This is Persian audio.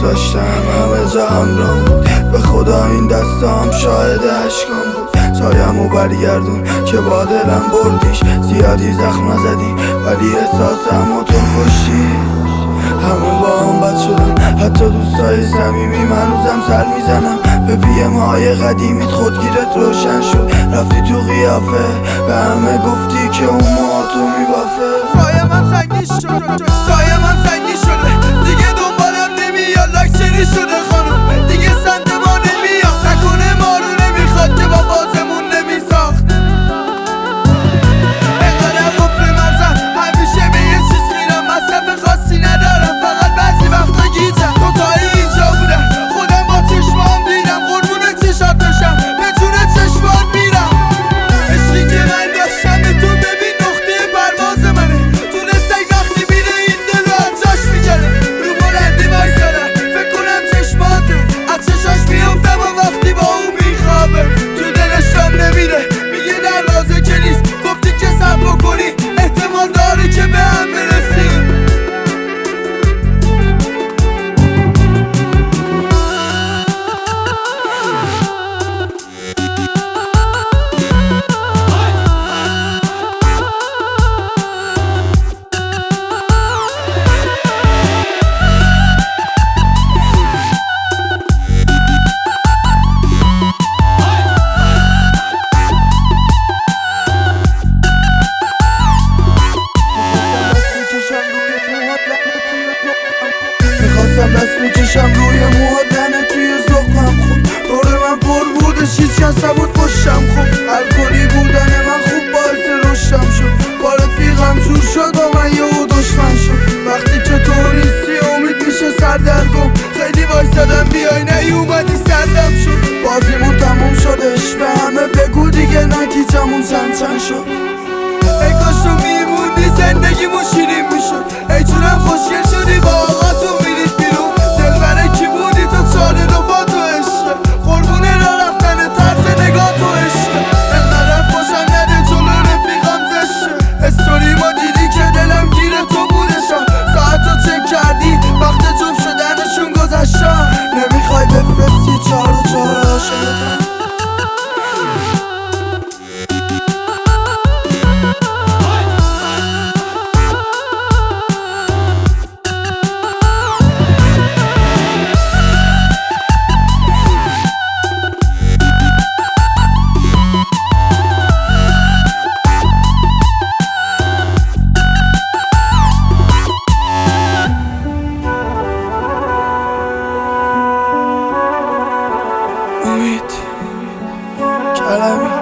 داشتم همه جا همراهم بود، به خدا این دستام شاهد عشقام بود. سایمو برگردون که با دلم بردیش، زیادی زخم نزدی ولی احساسمو تو کشتی. همه با هم بد شدن، حتی دوستای صمیمی هنوزم سر میزنم به پیم های قدیمیت. خودگیرت روشن شد رفتی تو قیافه، به همه گفتی که اون موهاتو میبافه. سایم هم سنگی شده دیگه دنبالم نمیاد، لاکچری شده خانم دیگه سمت ما نمیاد. نکنه ما رو نمیخواد که با بازمون نمیساخت. انقدر قفل مرزم همیشه به یه چیز میرم، مصرف خاصی ندارم فقط بعضی وقتا گیجم. دوتایی اینجا بودم خودم با چشمام دیدم، قربون چشات بشم به جون چشمات میرم. عشقی که من داشتم به تو ببین نقطه پرواز منه، تونستک وقتی میره این دل رو از جاش میکنه. رو بلندی وایسادم فکر کنم چشماته، از چشاش میفتم و وقتی با اون میخوابه تو دلشم نمیره، میگه در رازه که نیست. گفتی که صبر بکنی احتمال داره که به هم برسیم. میخواستم دست میکشم روی موها، دنه توی زخمم خود دور من پر بودش، هیچ کس نبود پشتم. خب الکلی بودن من خوب باعث رشدم شد، با رفیقم جور شد با من یهو دشمن شد. وقتی که تو نیستی امید میشه سردرگم، خیلی وایسادم بیای نیومدی سردم شد. بازیمون تموم شدش به همه بگو دیگه نتیجمون چند شد. ای کاش تو میموندی زندگیمون شیرین میشد، ای جونم خوشگل شدی با آقا تو میرید بیرون. دلبره کی بودی تو چاله رو با تو عشقه، قربونه را رفتن طرز نگاه تو عشقه. انقدر خوشم نده جلو رفیقم زشه، استوری ما دیدی که دلم گیر تو بودشا. ساعت رو چک کردی وقت جفت شدنشون گذشتا، نمیخوای بفرستی 4 و 4 عاشقتم. امید کلمی